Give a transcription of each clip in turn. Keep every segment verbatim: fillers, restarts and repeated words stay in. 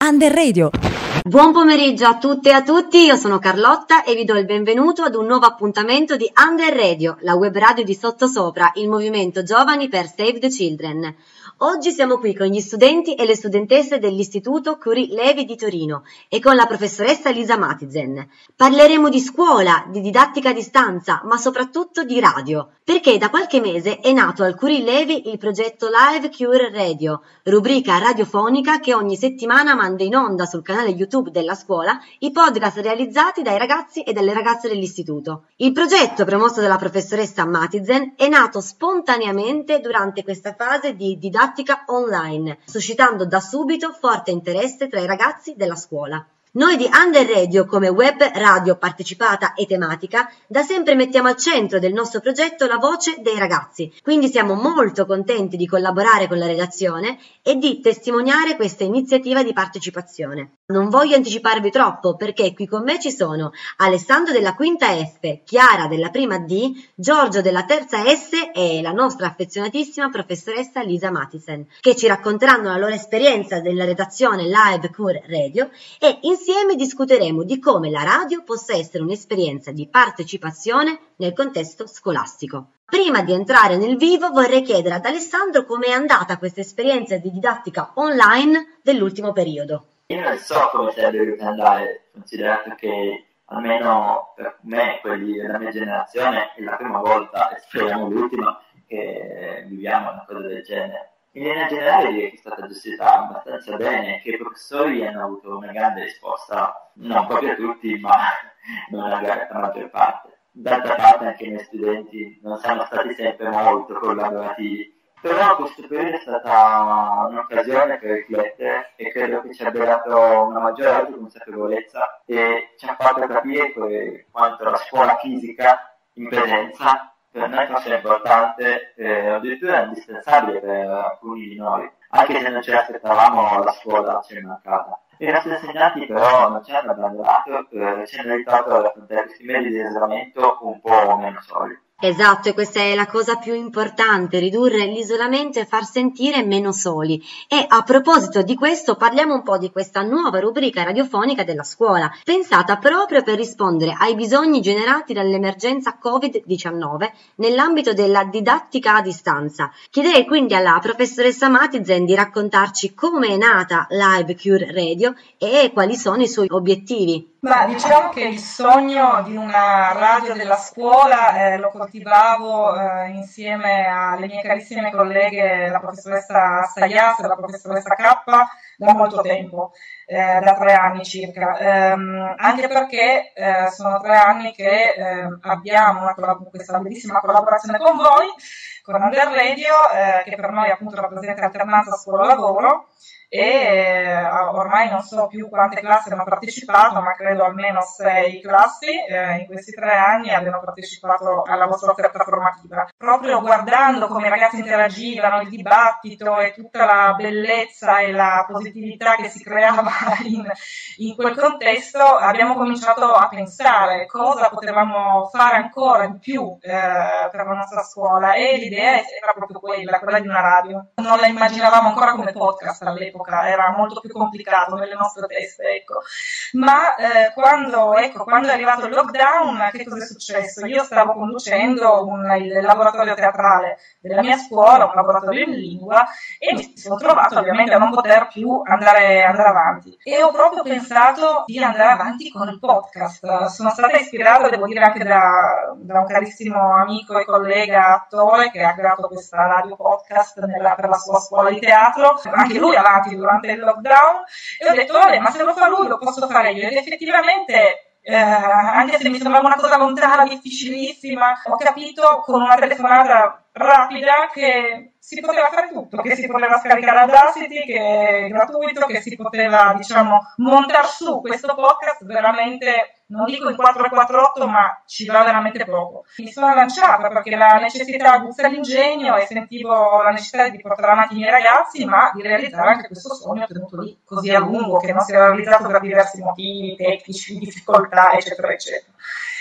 Under Radio. Buon pomeriggio a tutte e a tutti, io sono Carlotta e vi do il benvenuto ad un nuovo appuntamento di Under Radio, la web radio di Sottosopra, il movimento giovani per Save the Children. Oggi siamo qui con gli studenti e le studentesse dell'Istituto Curie Levi di Torino e con la professoressa Lisa Matizen. Parleremo di scuola, di didattica a distanza, ma soprattutto di radio, perché da qualche mese è nato al Curie Levi il progetto Live Cure Radio, rubrica radiofonica che ogni settimana manda in onda sul canale YouTube della scuola i podcast realizzati dai ragazzi e dalle ragazze dell'istituto. Il progetto, promosso dalla professoressa Matizen, è nato spontaneamente durante questa fase di didattica online, suscitando da subito forte interesse tra i ragazzi della scuola. Noi di Under Radio, come web radio partecipata e tematica, da sempre mettiamo al centro del nostro progetto la voce dei ragazzi, quindi siamo molto contenti di collaborare con la redazione e di testimoniare questa iniziativa di partecipazione. Non voglio anticiparvi troppo perché qui con me ci sono Alessandro della quinta F, Chiara della prima D, Giorgio della terza S e la nostra affezionatissima professoressa Lisa Matisen, che ci racconteranno la loro esperienza della redazione Live Cure Radio e insieme discuteremo di come la radio possa essere un'esperienza di partecipazione nel contesto scolastico. Prima di entrare nel vivo vorrei chiedere ad Alessandro come è andata questa esperienza di didattica online dell'ultimo periodo. Io non so come sarebbe dovuto andare, considerato che almeno per me, quelli della mia generazione, è la prima volta, e speriamo l'ultima, che viviamo una cosa del genere. In linea generale direi che è stata gestita abbastanza bene, che i professori hanno avuto una grande risposta, non proprio tutti, ma non la maggior parte. D'altra parte anche i miei studenti non siamo stati sempre molto collaborativi, però questo periodo è stata un'occasione per riflettere e credo che ci abbia dato una maggiore autoconsapevolezza e ci ha fatto capire que- quanto la scuola fisica in presenza per noi fosse importante, eh, addirittura indispensabile per alcuni di noi, anche se non ce l'aspettavamo, la scuola ci è mancata. I nostri insegnanti però non ci hanno abbandonato, eh, ci hanno aiutato ad affrontare questi mesi di isolamento un po' meno soli. Esatto, e questa è la cosa più importante, ridurre l'isolamento e far sentire meno soli. E a proposito di questo parliamo un po' di questa nuova rubrica radiofonica della scuola, pensata proprio per rispondere ai bisogni generati dall'emergenza covid diciannove nell'ambito della didattica a distanza. Chiederei quindi alla professoressa Matizen di raccontarci come è nata Live Cure Radio e quali sono i suoi obiettivi. Ma diciamo che il sogno di una radio della scuola eh, lo coltivavo eh, insieme alle mie carissime colleghe, la professoressa Sayas e la professoressa K, da molto tempo, eh, da tre anni circa, ehm, anche perché eh, sono tre anni che eh, abbiamo una collab- questa bellissima collaborazione con voi, con Under Radio, eh, che per noi appunto rappresenta alternanza scuola-lavoro. E eh, ormai non so più quante classi hanno partecipato, ma credo almeno sei classi eh, in questi tre anni abbiano partecipato alla vostra offerta formativa. Proprio guardando come i ragazzi interagivano, il dibattito e tutta la bellezza e la positività che si creava in, in quel contesto, abbiamo cominciato a pensare cosa potevamo fare ancora di più eh, per la nostra scuola, e l'idea era proprio quella, quella di una radio. Non la immaginavamo ancora come podcast all'epoca, era molto più complicato nelle nostre teste, ecco. Ma eh, quando, ecco, quando è arrivato il lockdown, che cosa è successo? Io stavo conducendo un, il laboratorio teatrale della mia scuola, un laboratorio in lingua, e mi sono trovato ovviamente a non poter più andare, andare avanti. E ho proprio pensato di andare avanti con il podcast. Sono stata ispirata, devo dire, anche da, da un carissimo amico e collega attore che ha creato questa radio podcast nella, per la sua scuola di teatro, anche lui avanti durante il lockdown, e ho detto vabbè, ma se lo fa lui lo posso fare io. Ed effettivamente eh, anche se mi sembrava una cosa lontana, difficilissima, ho capito con una telefonata rapida che si poteva fare tutto, che si poteva scaricare Audacity, che è gratuito, che si poteva, diciamo, montare su questo podcast veramente, non dico in quattro quattro otto, ma ci va veramente poco. Mi sono lanciata perché la necessità aguzza l'ingegno e sentivo la necessità di portare avanti i miei ragazzi, ma di realizzare anche questo sogno tenuto lì così a lungo, che non si era realizzato per diversi motivi tecnici, difficoltà, eccetera, eccetera.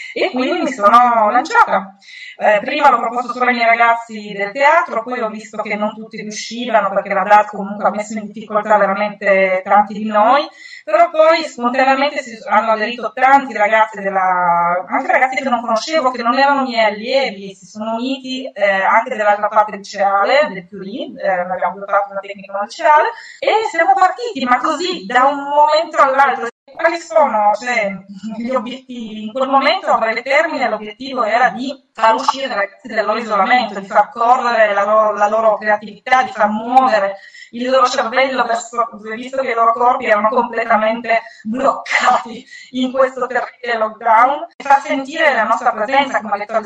e quindi mi sono lanciata. Eh, prima l'ho proposto solo ai miei ragazzi del teatro, poi ho visto che non tutti riuscivano perché la D A T comunque ha messo in difficoltà veramente tanti di noi, però poi spontaneamente si hanno aderito tanti ragazzi, della, anche ragazzi che non conoscevo, che non erano miei allievi, si sono uniti eh, anche dall'altra parte del liceale, del Curie, eh, abbiamo dotato una tecnica nel liceale, e siamo partiti, ma così, da un momento all'altro. Quali sono cioè, gli obiettivi? In quel momento, a breve termine, l'obiettivo era di far uscire i ragazzi dal loro isolamento, di far correre la loro, la loro creatività, di far muovere il loro cervello verso, visto che i loro corpi erano completamente bloccati in questo terribile lockdown, e far sentire la nostra presenza, come ha detto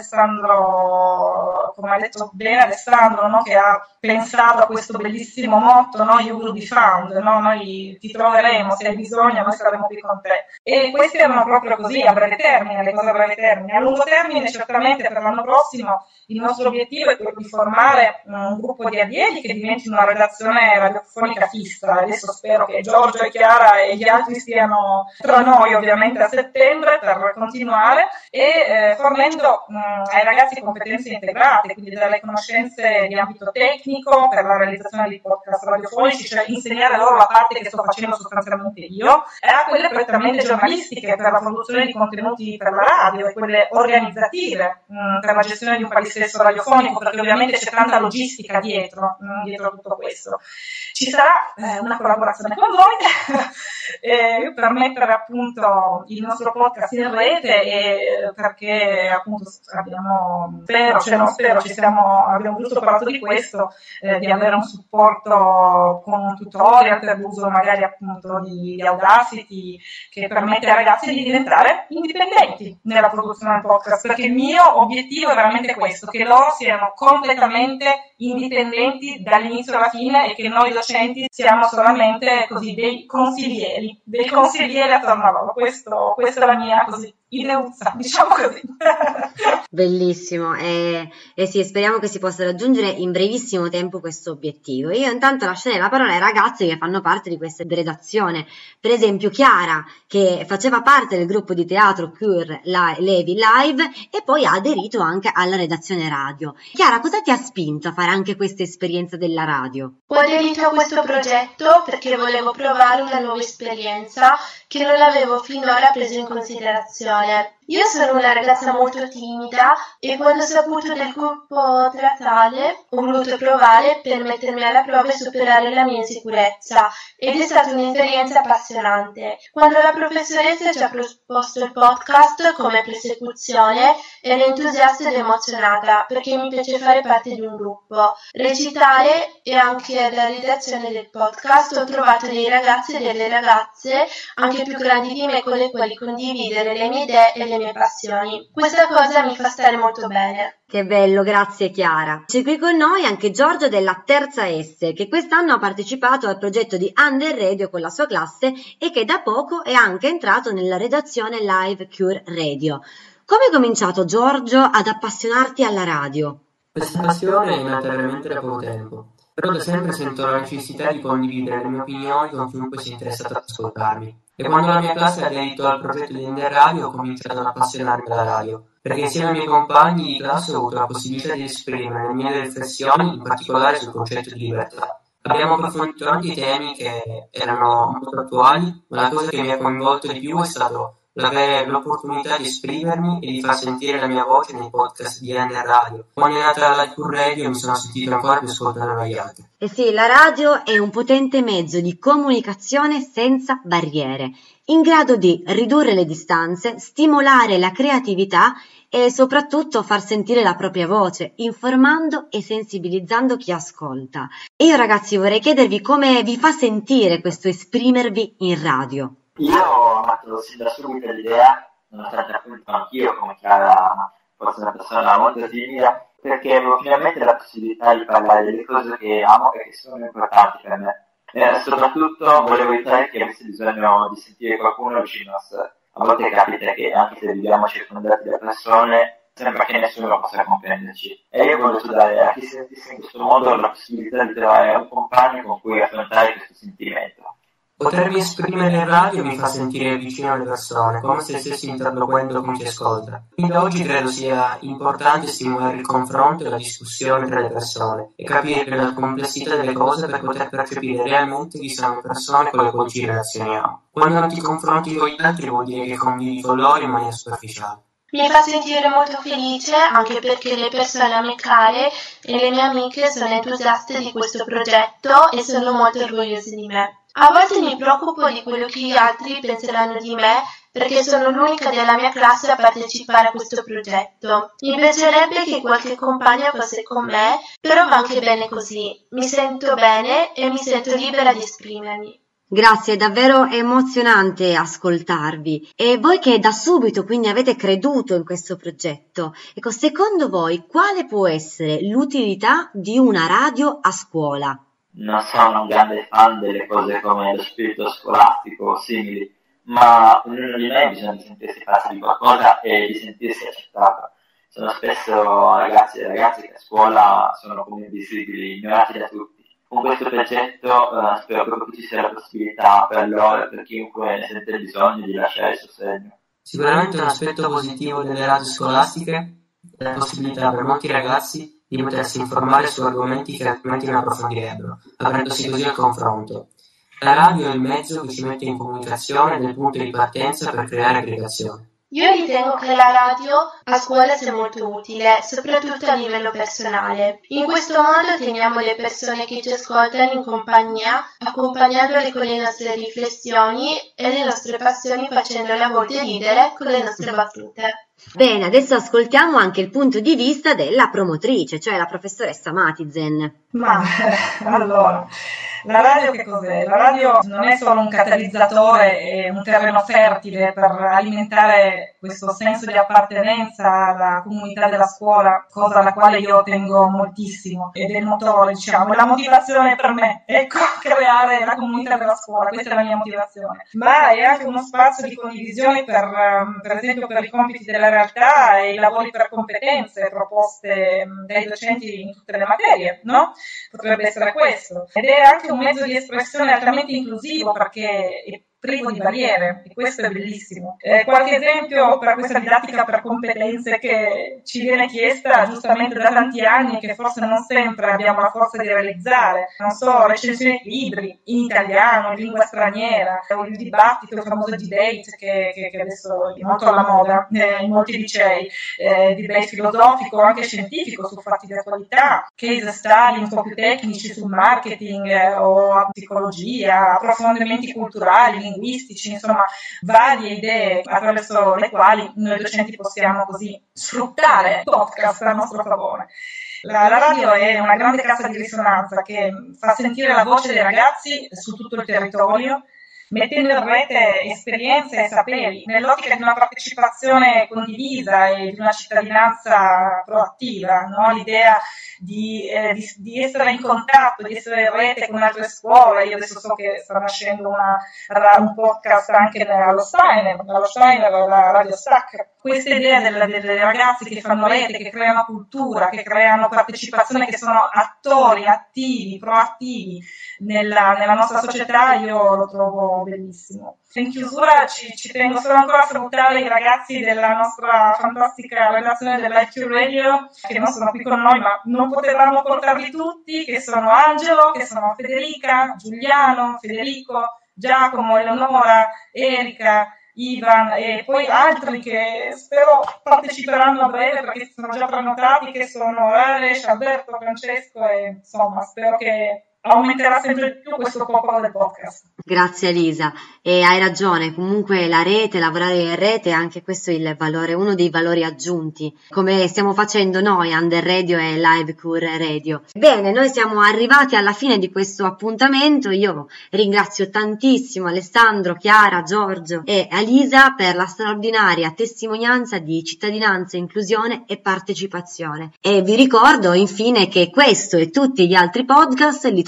Alessandro, come ha detto bene Alessandro, no? Che ha pensato a questo bellissimo motto, no? You will be found, no? Noi ti troveremo, se hai bisogno, noi saremo qui con te. E questi erano proprio così, a breve termine, le cose a breve termine. A lungo termine, certamente per l'anno prossimo, il nostro obiettivo è quello di formare un gruppo di allievi che diventi una redazione radiofonica fissa. Adesso spero che Giorgio e Chiara e gli altri stiano tra noi ovviamente a settembre per continuare, e eh, fornendo mh, ai ragazzi competenze integrate, quindi dalle conoscenze di ambito tecnico per la realizzazione di podcast radiofonici, cioè insegnare loro la parte che sto facendo sostanzialmente io, e a quelle prettamente giornalistiche per la produzione di contenuti per la radio, e quelle organizzative mh, per la gestione di un palinsesto radiofonico, perché ovviamente c'è tanta logistica dietro, mh, dietro tutto questo. Ci sarà eh, una collaborazione con voi eh, per mettere appunto il nostro podcast in rete, e perché appunto abbiamo, spero, cioè non spero, ci siamo, abbiamo giusto parlato di questo, eh, di avere un supporto con un tutorial per l'uso magari appunto di, di Audacity, che permette ai ragazzi di diventare indipendenti nella produzione del podcast, perché il mio obiettivo è veramente questo, che loro siano completamente indipendenti dall'inizio alla fine, e che noi docenti siamo solamente così dei consiglieri, dei consiglieri attorno a loro. Questo, questa è la mia così ideuzza, diciamo così. Bellissimo, e, e sì, speriamo che si possa raggiungere in brevissimo tempo questo obiettivo. Io intanto lascerei la parola ai ragazzi che fanno parte di questa redazione, per esempio Chiara, che faceva parte del gruppo di teatro Cure Levi Live e poi ha aderito anche alla redazione radio. Chiara, cosa ti ha spinto a fare anche questa esperienza della radio? Ho aderito a questo progetto perché volevo provare una nuova esperienza che non avevo finora preso in considerazione. Io sono una ragazza molto timida e quando ho saputo del gruppo teatrale ho voluto provare per mettermi alla prova e superare la mia insicurezza, ed è stata un'esperienza appassionante. Quando la professoressa ci ha proposto il podcast come prosecuzione ero entusiasta ed emozionata perché mi piace fare parte di un gruppo, recitare, e anche alla redazione del podcast ho trovato dei ragazzi e delle ragazze anche più grandi di me con le quali condividere le mie idee e le mie passioni. Questa cosa mi fa stare molto bene. Che bello, grazie Chiara. C'è qui con noi anche Giorgio della terza S, che quest'anno ha partecipato al progetto di Under Radio con la sua classe e che da poco è anche entrato nella redazione Live Cure Radio. Come hai cominciato, Giorgio, ad appassionarti alla radio? Questa passione è nata veramente da poco tempo, però da sempre sento la necessità di condividere le mie opinioni con chiunque sia interessato ad ascoltarmi. E quando la mia classe ha aderito al progetto di Under Radio ho cominciato ad appassionarmi alla radio, perché insieme ai miei compagni di classe ho avuto la possibilità di esprimere le mie riflessioni, in particolare sul concetto di libertà. Abbiamo approfondito anche i temi che erano molto attuali, ma la cosa che mi ha coinvolto di più è stato l'avere l'opportunità di esprimermi e di far sentire la mia voce nei podcast di Under Radio. Quando è nata la Cure Radio mi sono sentito ancora più ascoltato dagli altri. Eh sì, la radio è un potente mezzo di comunicazione senza barriere, in grado di ridurre le distanze, stimolare la creatività e soprattutto far sentire la propria voce, informando e sensibilizzando chi ascolta. E io ragazzi vorrei chiedervi come vi fa sentire questo esprimervi in radio. Io ho amato sin da subito l'idea, nonostante appunto anch'io come Chiara fosse una persona molto timida, perché avevo finalmente la possibilità di parlare delle cose che amo e che sono importanti per me. E soprattutto volevo evitare che avesse bisogno di sentire qualcuno vicino a sé. A volte capita che anche se viviamo circondati da persone sembra che nessuno possa comprenderci, e io voglio dare a chi si sentisse in questo modo la possibilità di trovare un compagno con cui affrontare questo sentimento. Potermi esprimere in radio mi fa sentire vicino alle persone, come se stessi interloquendo con chi ascolta. Quindi oggi credo sia importante stimolare il confronto e la discussione tra le persone e capire la complessità delle cose per poter percepire realmente chi sono le persone con le quali ci relazioniamo. Quando non ti confronti con gli altri vuol dire che condividi con loro in maniera superficiale. Mi fa sentire molto felice anche perché le persone a me care e le mie amiche sono entusiaste di questo progetto e sono molto orgogliose di me. A volte mi preoccupo di quello che gli altri penseranno di me perché sono l'unica della mia classe a partecipare a questo progetto. Mi piacerebbe che qualche compagna fosse con me, però va anche bene così. Mi sento bene e mi sento libera di esprimermi. Grazie, è davvero emozionante ascoltarvi. E voi che da subito quindi avete creduto in questo progetto, ecco, secondo voi quale può essere l'utilità di una radio a scuola? Non sono un grande fan delle cose come lo spirito scolastico o simili, ma ognuno di noi bisogna sentirsi parte di qualcosa e di sentirsi accettato. Sono spesso ragazzi e ragazze che a scuola sono come invisibili, ignorati da tutti. Con questo progetto uh, spero proprio che ci sia la possibilità per loro e per chiunque ne sente il bisogno di lasciare il suo segno. Sicuramente un aspetto positivo delle radio scolastiche è la possibilità per molti ragazzi di potersi informare su argomenti che altrimenti non approfondirebbero, aprendosi così al confronto. La radio è il mezzo che ci mette in comunicazione ed è il punto di partenza per creare aggregazione. Io ritengo che la radio a scuola sia molto utile, soprattutto a livello personale. In questo modo teniamo le persone che ci ascoltano in compagnia, accompagnandole con le nostre riflessioni e le nostre passioni, facendole a volte ridere con le nostre battute. Bene, adesso ascoltiamo anche il punto di vista della promotrice, cioè la professoressa Matizen. Ma allora, la radio che cos'è? La radio non è solo un catalizzatore e un terreno fertile per alimentare questo senso di appartenenza alla comunità della scuola, cosa alla quale io tengo moltissimo, ed è il motore, diciamo, la motivazione per me, ecco, creare la comunità della scuola, questa è la mia motivazione. Ma è anche uno spazio di condivisione per, per esempio, per i compiti della realtà e i lavori per competenze proposte dai docenti in tutte le materie, no? Potrebbe essere questo. Ed è anche un mezzo di espressione altamente inclusivo perché è privo di barriere e questo è bellissimo. Eh, qualche esempio per questa didattica per competenze che ci viene chiesta giustamente da tanti anni e che forse non sempre abbiamo la forza di realizzare. Non so, recensioni di libri in italiano, in lingua straniera, il dibattito, il famoso debate che, che, che adesso è molto alla moda eh, in molti licei, eh, debate filosofico, anche scientifico su fatti di attualità, case study un po' più tecnici sul marketing eh, o psicologia, approfondimenti culturali, linguistici, insomma varie idee attraverso le quali noi docenti possiamo così sfruttare il podcast a nostro favore. La, la radio è una grande cassa di risonanza che fa sentire la voce dei ragazzi su tutto il territorio, mettendo in rete esperienze e saperi nell'ottica di una partecipazione condivisa e di una cittadinanza proattiva, no? L'idea di, eh, di, di essere in contatto, di essere in rete con altre scuole. Io adesso so che sta nascendo una, un podcast anche allo Steiner, allo Steiner, la Radio Stack. Questa idea delle, delle ragazzi che fanno rete, che creano cultura, che creano partecipazione, che sono attori attivi, proattivi nella, nella nostra società, io lo trovo bellissimo. In chiusura ci, ci tengo solo ancora a salutare i ragazzi della nostra fantastica redazione dell'I Q Radio, che non sono qui con noi, ma non potevamo portarli tutti, che sono Angelo, che sono Federica, Giuliano, Federico, Giacomo, Eleonora, Erika, Ivan e poi altri che spero parteciperanno a breve perché sono già prenotati, che sono Alex, Alberto, Francesco e insomma spero che aumenterà sempre di più questo popolo del podcast. Grazie Elisa, e hai ragione, comunque la rete, lavorare in rete, anche questo è il valore, uno dei valori aggiunti, come stiamo facendo noi, Under Radio e Live Cure Radio. Bene, noi siamo arrivati alla fine di questo appuntamento, io ringrazio tantissimo Alessandro, Chiara, Giorgio e Elisa per la straordinaria testimonianza di cittadinanza, inclusione e partecipazione. E vi ricordo infine che questo e tutti gli altri podcast li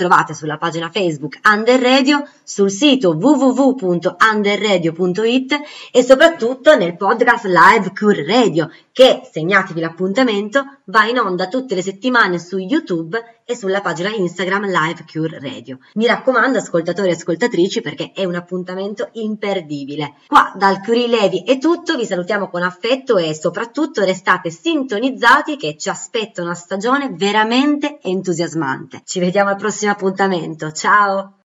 trovate sulla pagina Facebook Under Radio, sul sito w w w punto under radio punto it e soprattutto nel podcast Live Cure Radio, che, segnatevi l'appuntamento, va in onda tutte le settimane su YouTube e sulla pagina Instagram Live Cure Radio. Mi raccomando, ascoltatori e ascoltatrici, perché è un appuntamento imperdibile. Qua dal Curie Levi è tutto, vi salutiamo con affetto e soprattutto restate sintonizzati che ci aspetta una stagione veramente entusiasmante. Ci vediamo al prossimo appuntamento, ciao!